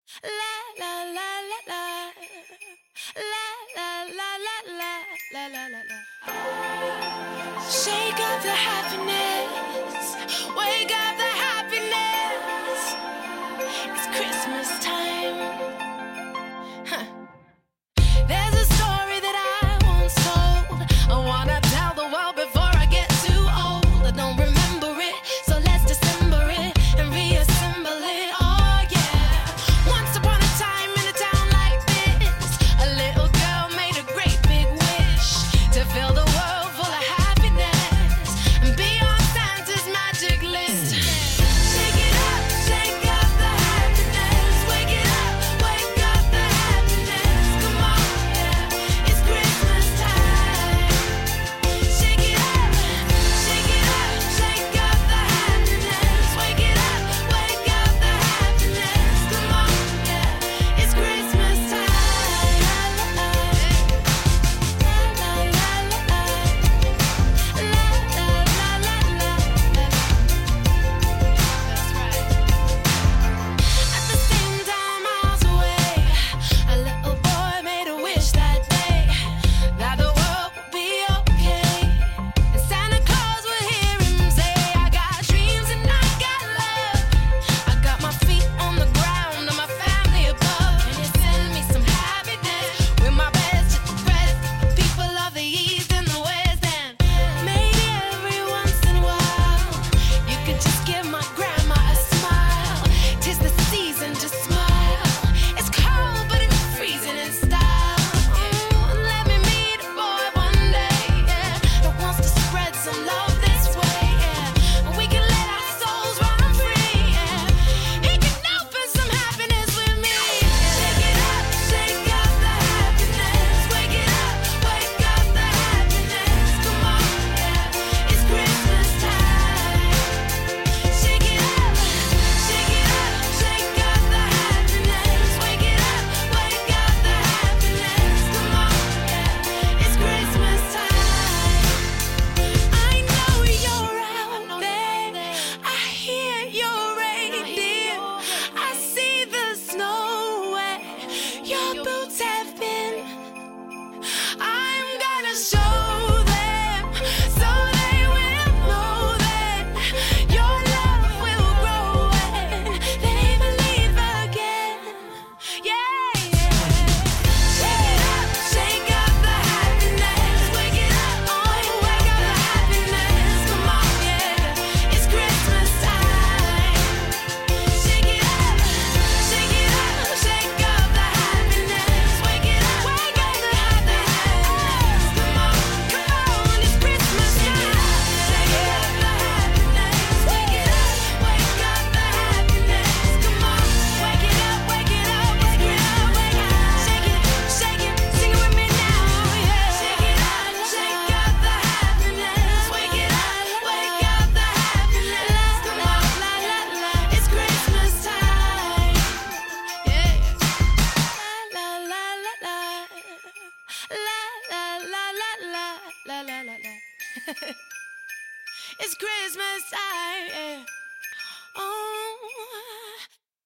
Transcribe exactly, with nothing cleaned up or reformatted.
La la la la la. La la la la la la la la la. Shake up the happiness. Wake up the happiness. It's Christmas time. Huh. There's a story that I once told. I wanna tell the world before I get too old. I don't remember it, so let's dissemble it and reassemble it. Oh yeah. Once upon a time in a town like this, a little girl made a great big wish to fill the world full of happiness and be on Santa's magic list. Shake it up, shake up the happiness. Wake it up, wake up the happiness. Come on, yeah, it's Christmas time. Shake it up, shake it up, shake up the happiness. Wake it up, wake up the happiness. Come on, yeah, it's Christmas time. La la la, la la la, la la la la. That's right. At the same time, miles away, a little boy made a wish that day that the world would be okay. And Santa Claus would hear him say, I got dreams and I got love. I got my feet on the ground and my family above. Can you send me some happiness with my best to spread it for the people of the East and the West? And maybe every once in a while you could just give my grandma a smile. 'Tis the season to smile. It's cold, but it's freezing in style. Mm, let me meet a boy one day, yeah, that wants to spread some love this way, yeah. And we can let our souls run free, yeah. He can open some happiness with me. Shake it up, shake up the happiness. Wake it up, wake up the happiness. Come on, yeah, it's Christmas time. Shake it up, shake it up, shake up the happiness. Wake it up, wake up the happiness. Come on, yeah, it's Christmas time. I know you're out there. I hear your reindeer. I see the snow where your boots have been. I'm gonna show them so they will know that your love will grow and they believe again. Yeah, yeah. Shake it up, shake up the happiness. Wake it up, oh, wake up the happiness. Come on, yeah, it's Christmas time. Shake it up, shake it up, shake up the happiness. Wake it up, wake up the happiness. Come on, come on, it's Christmas time. Shake it up the happiness. Wake it up, wake up the happiness. Come on, wake it up, wake it up, wake it up, wake it up. Shake it, shake it, sing it with me now, yeah. Shake it up, shake up the happiness. Wake it up, wake up the happiness. Come on, la la la, it's Christmas time. Yeah. La la la la, la la la la la, la la la la. It's Christmas time. Yeah. Oh.